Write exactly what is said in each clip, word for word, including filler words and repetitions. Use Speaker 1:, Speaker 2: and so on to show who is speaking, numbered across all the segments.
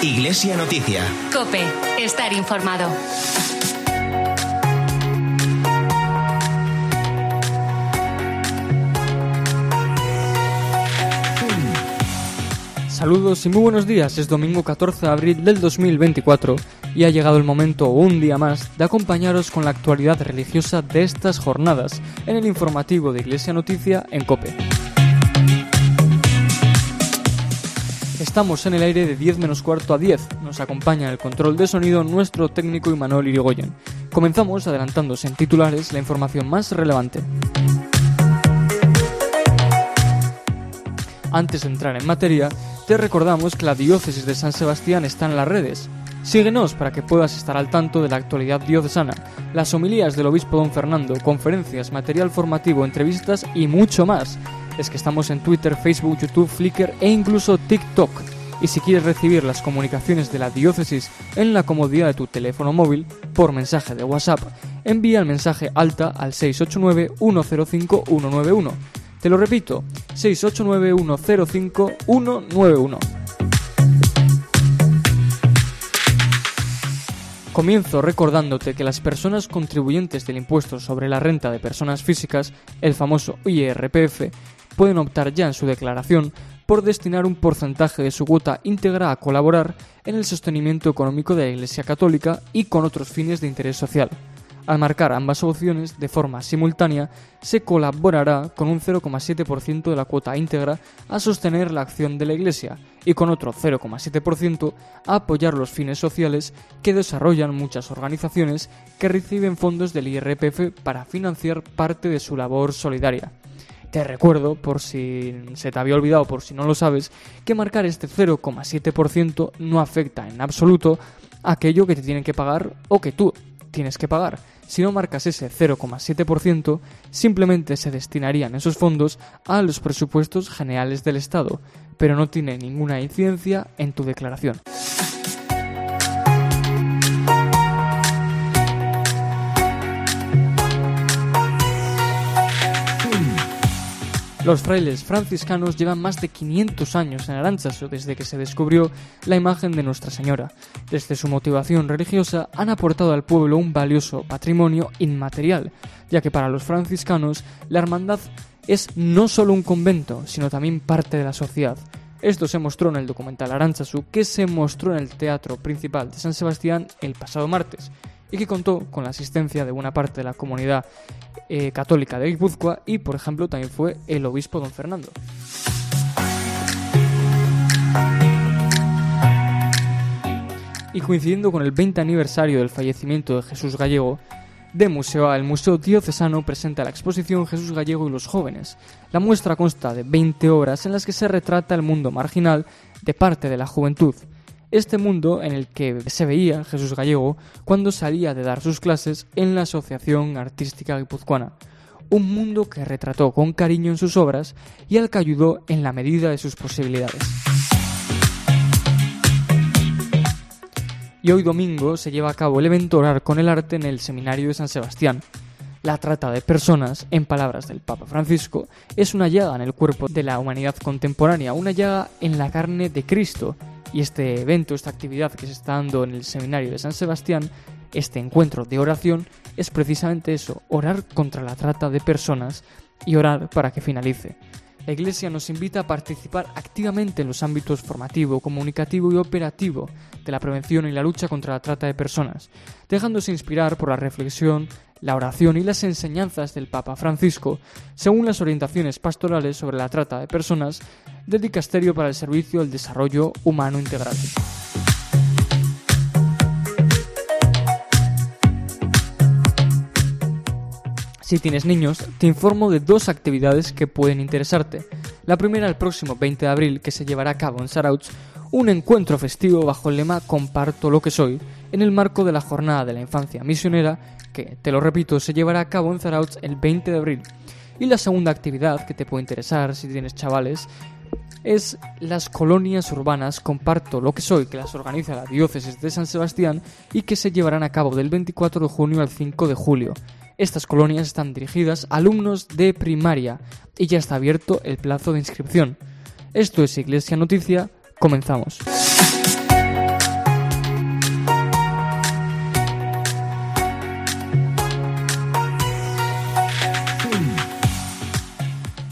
Speaker 1: Iglesia Noticia.
Speaker 2: COPE. Estar informado.
Speaker 3: Saludos y muy buenos días, es domingo catorce de abril del dos mil veinticuatro y ha llegado el momento, un día más, de acompañaros con la actualidad religiosa de estas jornadas en el informativo de Iglesia Noticia en COPE. Estamos en el aire de diez menos cuarto a diez, nos acompaña en el control de sonido nuestro técnico Imanol Irigoyen. Comenzamos adelantándose en titulares la información más relevante. Antes de entrar en materia, te recordamos que la diócesis de San Sebastián está en las redes. Síguenos para que puedas estar al tanto de la actualidad diocesana, las homilías del obispo don Fernando, conferencias, material formativo, entrevistas y mucho más. Es que estamos en Twitter, Facebook, YouTube, Flickr e incluso TikTok. Y si quieres recibir las comunicaciones de la diócesis en la comodidad de tu teléfono móvil, por mensaje de WhatsApp, envía el mensaje alta al seis ocho nueve, uno cero cinco, uno nueve uno. Te lo repito, seis ocho nueve, uno cero cinco, uno nueve uno. Comienzo recordándote que las personas contribuyentes del impuesto sobre la renta de personas físicas, el famoso I R P F, pueden optar ya en su declaración por destinar un porcentaje de su cuota íntegra a colaborar en el sostenimiento económico de la Iglesia Católica y con otros fines de interés social. Al marcar ambas opciones de forma simultánea, se colaborará con un cero coma siete por ciento de la cuota íntegra a sostener la acción de la Iglesia y con otro cero coma siete por ciento a apoyar los fines sociales que desarrollan muchas organizaciones que reciben fondos del I R P F para financiar parte de su labor solidaria. Te recuerdo, por si se te había olvidado, por si no lo sabes, que marcar este cero coma siete por ciento no afecta en absoluto a aquello que te tienen que pagar o que tú tienes que pagar. Si no marcas ese cero coma siete por ciento, simplemente se destinarían esos fondos a los presupuestos generales del Estado, pero no tiene ninguna incidencia en tu declaración. Los frailes franciscanos llevan más de quinientos años en Aránzazu desde que se descubrió la imagen de Nuestra Señora. Desde su motivación religiosa han aportado al pueblo un valioso patrimonio inmaterial, ya que para los franciscanos la hermandad es no solo un convento, sino también parte de la sociedad. Esto se mostró en el documental Aránzazu, que se mostró en el Teatro Principal de San Sebastián el pasado martes, y que contó con la asistencia de buena parte de la comunidad eh, católica de Guipúzcoa y, por ejemplo, también fue el obispo don Fernando. Y coincidiendo con el veinte aniversario del fallecimiento de Jesús Gallego, de Museo A, el Museo Diocesano presenta la exposición Jesús Gallego y los jóvenes. La muestra consta de veinte obras en las que se retrata el mundo marginal de parte de la juventud. Este mundo en el que se veía Jesús Gallego cuando salía de dar sus clases en la Asociación Artística Guipuzcoana. Un mundo que retrató con cariño en sus obras y al que ayudó en la medida de sus posibilidades. Y hoy domingo se lleva a cabo el evento Orar con el Arte en el Seminario de San Sebastián. La trata de personas, en palabras del Papa Francisco, es una llaga en el cuerpo de la humanidad contemporánea, una llaga en la carne de Cristo. Y este evento, esta actividad que se está dando en el Seminario de San Sebastián, este encuentro de oración, es precisamente eso, orar contra la trata de personas y orar para que finalice. La Iglesia nos invita a participar activamente en los ámbitos formativo, comunicativo y operativo de la prevención y la lucha contra la trata de personas, dejándose inspirar por la reflexión, la oración y las enseñanzas del Papa Francisco, según las orientaciones pastorales sobre la trata de personas del Dicasterio para el Servicio del Desarrollo Humano Integral. Si tienes niños, te informo de dos actividades que pueden interesarte. La primera, el próximo veinte de abril, que se llevará a cabo en Zarautz, un encuentro festivo bajo el lema Comparto lo que soy, en el marco de la Jornada de la Infancia Misionera, que, te lo repito, se llevará a cabo en Zarautz el veinte de abril. Y la segunda actividad que te puede interesar si tienes chavales es las colonias urbanas Comparto lo que soy, que las organiza la Diócesis de San Sebastián y que se llevarán a cabo del veinticuatro de junio al cinco de julio. Estas colonias están dirigidas a alumnos de primaria y ya está abierto el plazo de inscripción. Esto es Iglesia Noticia, comenzamos.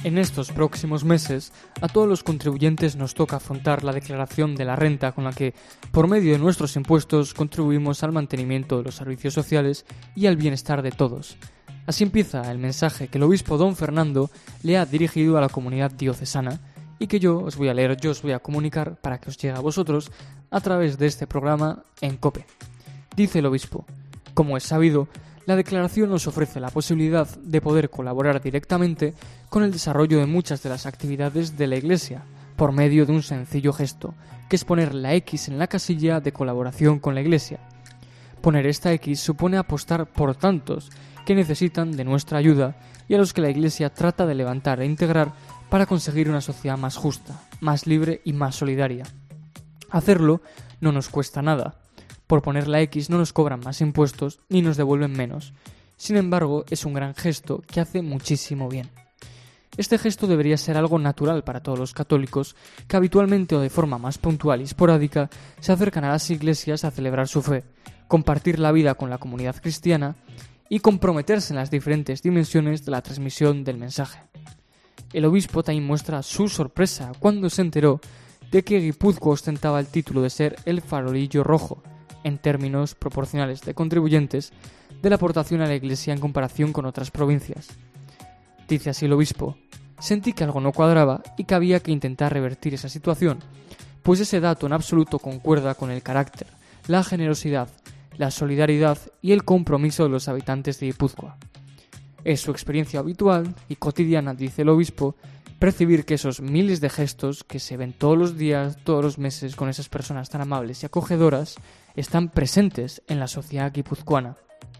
Speaker 3: En estos próximos meses, a todos los contribuyentes nos toca afrontar la declaración de la renta con la que, por medio de nuestros impuestos, contribuimos al mantenimiento de los servicios sociales y al bienestar de todos. Así empieza el mensaje que el obispo don Fernando le ha dirigido a la comunidad diocesana y que yo os voy a leer, yo os voy a comunicar para que os llegue a vosotros a través de este programa en COPE. Dice el obispo: como es sabido, la declaración nos ofrece la posibilidad de poder colaborar directamente con el desarrollo de muchas de las actividades de la Iglesia, por medio de un sencillo gesto, que es poner la X en la casilla de colaboración con la Iglesia. Poner esta X supone apostar por tantos que necesitan de nuestra ayuda y a los que la Iglesia trata de levantar e integrar para conseguir una sociedad más justa, más libre y más solidaria. Hacerlo no nos cuesta nada. Por poner la X no nos cobran más impuestos ni nos devuelven menos. Sin embargo, es un gran gesto que hace muchísimo bien. Este gesto debería ser algo natural para todos los católicos que habitualmente o de forma más puntual y esporádica se acercan a las iglesias a celebrar su fe, compartir la vida con la comunidad cristiana y comprometerse en las diferentes dimensiones de la transmisión del mensaje. El obispo también muestra su sorpresa cuando se enteró de que Guipúzcoa ostentaba el título de ser el farolillo rojo, en términos proporcionales de contribuyentes, de la aportación a la Iglesia en comparación con otras provincias. Dice así el obispo: sentí que algo no cuadraba y que había que intentar revertir esa situación, pues ese dato en absoluto concuerda con el carácter, la generosidad, la solidaridad y el compromiso de los habitantes de Guipúzcoa. Es su experiencia habitual y cotidiana, dice el obispo, percibir que esos miles de gestos que se ven todos los días, todos los meses con esas personas tan amables y acogedoras, están presentes en la sociedad guipuzcoana.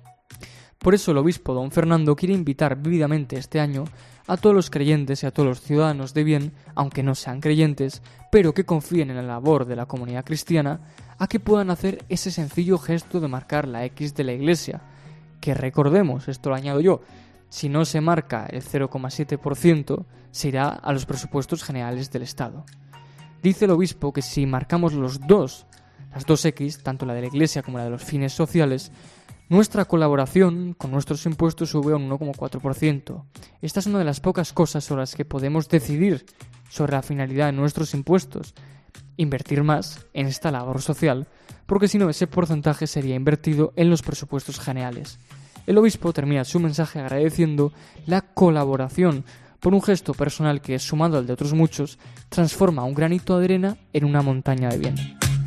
Speaker 3: Por eso el obispo don Fernando quiere invitar vívidamente este año a todos los creyentes y a todos los ciudadanos de bien, aunque no sean creyentes, pero que confíen en la labor de la comunidad cristiana, a que puedan hacer ese sencillo gesto de marcar la X de la Iglesia, que recordemos, esto lo añado yo, si no se marca el cero coma siete por ciento, se irá a los presupuestos generales del Estado. Dice el obispo que si marcamos los dos, las dos X, tanto la de la Iglesia como la de los fines sociales, nuestra colaboración con nuestros impuestos sube a un uno coma cuatro por ciento. Esta es una de las pocas cosas sobre las que podemos decidir sobre la finalidad de nuestros impuestos, invertir más en esta labor social, porque si no ese porcentaje sería invertido en los presupuestos generales. El obispo termina su mensaje agradeciendo la colaboración por un gesto personal que, sumado al de otros muchos, transforma un granito de arena en una montaña de bien.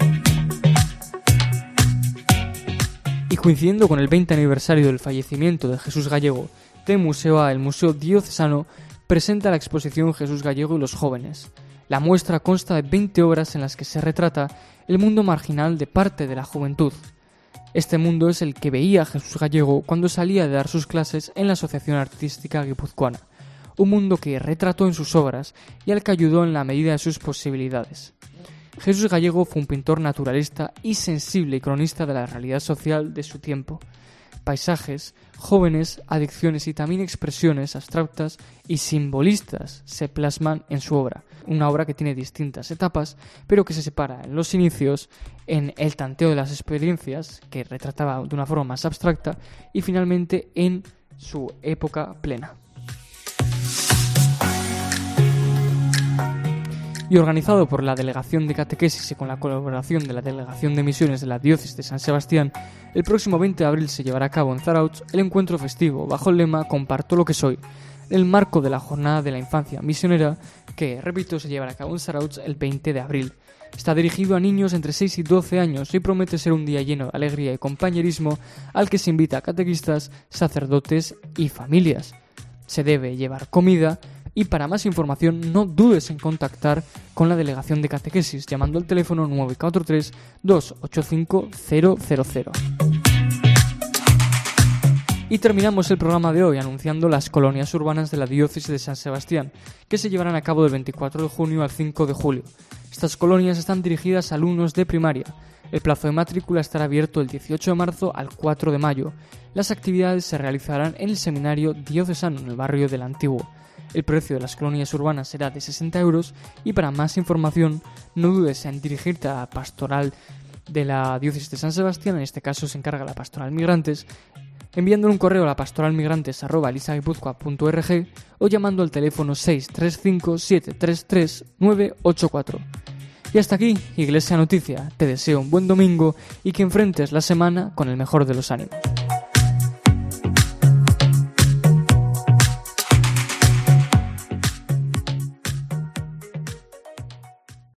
Speaker 3: Y coincidiendo con el veinte aniversario del fallecimiento de Jesús Gallego, de Museo A, el Museo Diocesano presenta la exposición Jesús Gallego y los jóvenes. La muestra consta de veinte obras en las que se retrata el mundo marginal de parte de la juventud. Este mundo es el que veía Jesús Gallego cuando salía de dar sus clases en la Asociación Artística Guipuzcoana, un mundo que retrató en sus obras y al que ayudó en la medida de sus posibilidades. Jesús Gallego fue un pintor naturalista y sensible y cronista de la realidad social de su tiempo. Paisajes, jóvenes, adicciones y también expresiones abstractas y simbolistas se plasman en su obra. Una obra que tiene distintas etapas, pero que se separa en los inicios, en el tanteo de las experiencias, que retrataba de una forma más abstracta, y finalmente en su época plena. Y organizado por la Delegación de Catequesis y con la colaboración de la Delegación de Misiones de la Diócesis de San Sebastián, el próximo veinte de abril se llevará a cabo en Zarautz el encuentro festivo bajo el lema Comparto lo que soy, en el marco de la Jornada de la Infancia Misionera, que, repito, se llevará a cabo en Zarautz el veinte de abril. Está dirigido a niños entre seis y doce años y promete ser un día lleno de alegría y compañerismo al que se invita a catequistas, sacerdotes y familias. Se debe llevar comida. Y para más información no dudes en contactar con la Delegación de Catequesis llamando al teléfono nueve cuatro tres, dos ocho cinco, cero cero cero. Y terminamos el programa de hoy anunciando las colonias urbanas de la Diócesis de San Sebastián, que se llevarán a cabo del veinticuatro de junio al cinco de julio. Estas colonias están dirigidas a alumnos de primaria. El plazo de matrícula estará abierto el dieciocho de marzo al cuatro de mayo. Las actividades se realizarán en el Seminario Diocesano en el barrio del Antiguo. El precio de las colonias urbanas será de sesenta euros y para más información no dudes en dirigirte a la pastoral de la Diócesis de San Sebastián, en este caso se encarga la Pastoral Migrantes, enviando un correo a la pastoralmigrantes arroba elisaguipuzcoa punto org o llamando al teléfono seis tres cinco siete tres tres nueve ocho cuatro. Y hasta aquí, Iglesia Noticia. Te deseo un buen domingo y que enfrentes la semana con el mejor de los ánimos.